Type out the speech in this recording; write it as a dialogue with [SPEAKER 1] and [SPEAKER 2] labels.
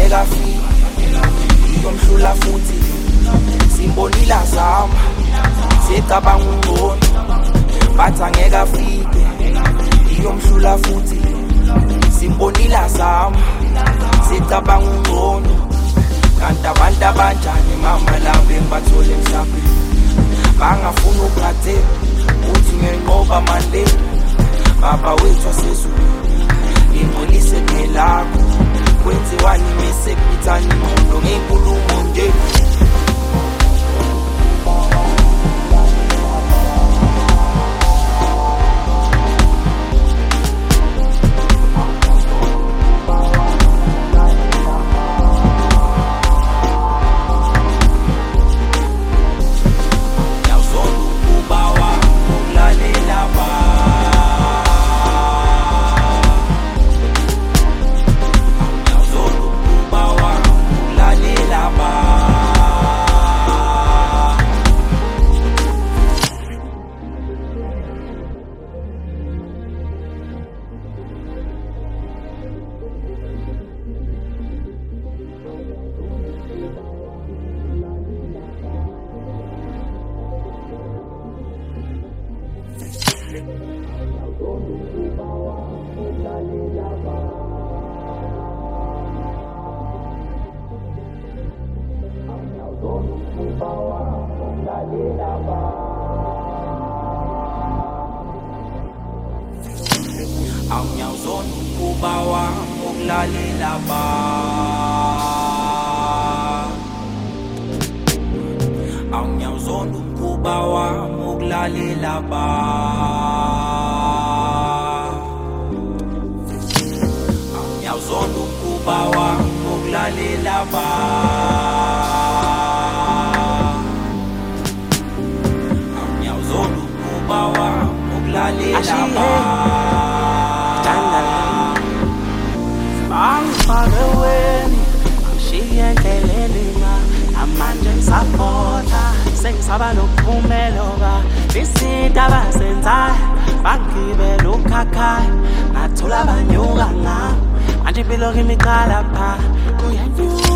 [SPEAKER 1] angekafiki iyomhlula futhi simbonile azama secabanga ungcono bathi angekafike iyomhlula futhi simbonile azama secabanga ungcono kanti abantu abanjani mama labo engibathole emhlabeni bangafuna ukugade uthi ngenqoba manje baba wethu wasezulu ngingolise ngelakho kwenziwani mise kuthani umuntu ngenkulumo nje awunyawuzona ukubawa ukulalela ba awunyawuzona ukubawa ukulalela ba awunyawuzona ukubawa ukulalela ba awunyawuzona ukubawa ukulalela ba
[SPEAKER 2] Angifakweni ngishiye endleleni amanje ngisapota sengisaba nokuphumeloka izinto abazenzayo bangibela ukhakhaya ngathola abanyuka ngami manje impilo kimi iqala pha